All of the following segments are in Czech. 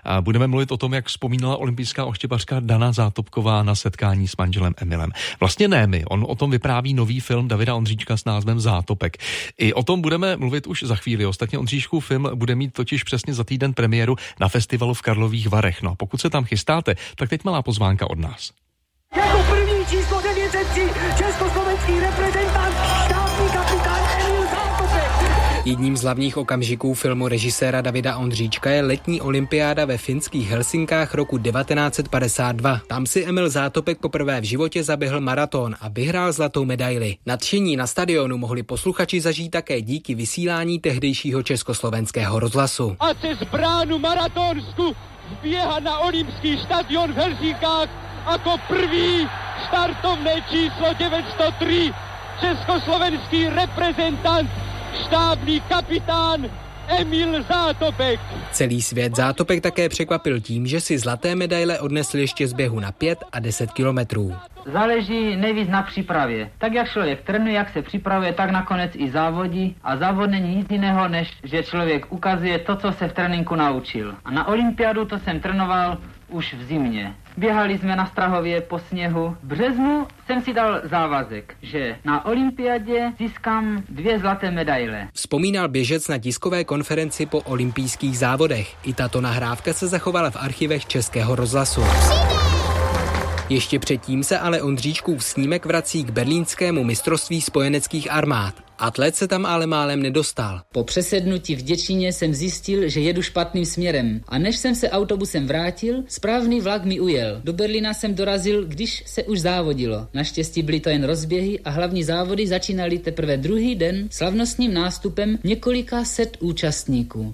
A budeme mluvit o tom, jak vzpomínala olympijská oštěpařka Dana Zátopková na setkání s manželem Emilem. Vlastně ne my, on o tom vypráví nový film Davida Ondříčka s názvem Zátopek. I o tom budeme mluvit už za chvíli. Ostatně Ondříčkův film bude mít totiž přesně za týden premiéru na festivalu v Karlových Varech. No a pokud se tam chystáte, tak teď malá pozvánka od nás. Jako první číslo 903 československý reprezentant, štábní kapitán Emil Zátopek. Jedním z hlavních okamžiků filmu režiséra Davida Ondříčka je letní olympiáda ve finských Helsinkách roku 1952. Tam si Emil Zátopek poprvé v životě zaběhl maraton a vyhrál zlatou medaili. Nadšení na stadionu mohli posluchači zažít také díky vysílání tehdejšího československého rozhlasu. A cez bránu maratonsku vběha na olympský stadion v Helsinkách jako první štartovné číslo 903 československý reprezentant, štábní kapitán Emil Zátopek. Celý svět Zátopek také překvapil tím, že si zlaté medaile odnesl ještě z běhu na 5 a 10 kilometrů. Záleží nejvíc na přípravě. Tak jak člověk trénuje, jak se připravuje, tak nakonec i závodí. A závod není nic jiného, než že člověk ukazuje to, co se v tréninku naučil. A na olympiádu to jsem trénoval už v zimě. Běhali jsme na Strahově po sněhu. V březnu jsem si dal závazek, že na olympiádě získám 2 zlaté medaile. Vzpomínal běžec na tiskové konferenci po olympijských závodech. I tato nahrávka se zachovala v archivech Českého rozhlasu. Ještě předtím se ale Ondříčkův snímek vrací k berlínskému mistrovství spojeneckých armád. Atlet se tam ale málem nedostal. Po přesednutí v Děčíně jsem zjistil, že jedu špatným směrem. A než jsem se autobusem vrátil, správný vlak mi ujel. Do Berlína jsem dorazil, když se už závodilo. Naštěstí byly to jen rozběhy a hlavní závody začínaly teprve druhý den slavnostním nástupem několika set účastníků.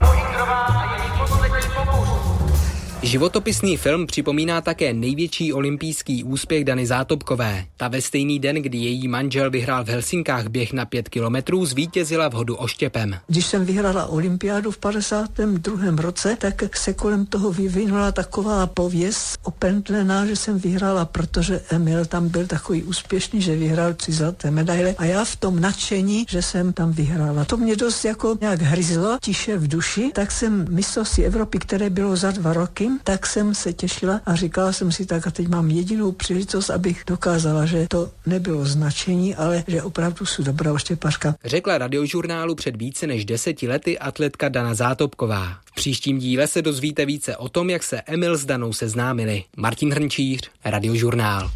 Životopisný film připomíná také největší olympijský úspěch Dany Zátopkové. Ta ve stejný den, kdy její manžel vyhrál v Helsinkách běh na 5 kilometrů, zvítězila v hodu oštěpem. Když jsem vyhrála olympiádu v 52. roce, tak se kolem toho vyvinula taková pověst opentlená, že jsem vyhrála, protože Emil tam byl takový úspěšný, že vyhrál 3 zlaté medaile a já v tom nadšení, že jsem tam vyhrála. To mě dost jako nějak hryzlo, tiše v duši, tak jsem mistrovství Evropy, které bylo za 2 roky, tak jsem se těšila a říkala jsem si tak a teď mám jedinou příležitost, abych dokázala, že to nebylo značení, ale že opravdu jsou dobrá oštěpařka. Řekla Radiožurnálu před více než 10 lety atletka Dana Zátopková. V příštím díle se dozvíte více o tom, jak se Emil s Danou seznámili. Martin Hrnčíř, Radiožurnál.